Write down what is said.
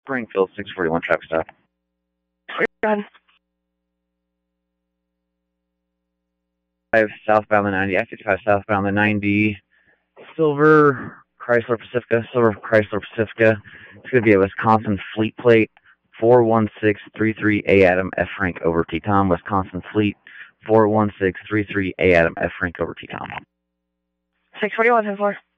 Springfield 641 traffic stop. Go ahead. 5 southbound the 90, I-55 southbound the 90, Silver Chrysler Pacifica. It's going to be a Wisconsin fleet plate, 41633 A Adam F Frank over T Tom. Wisconsin fleet, 41633 A Adam F Frank over T Tom. 641, 10-4.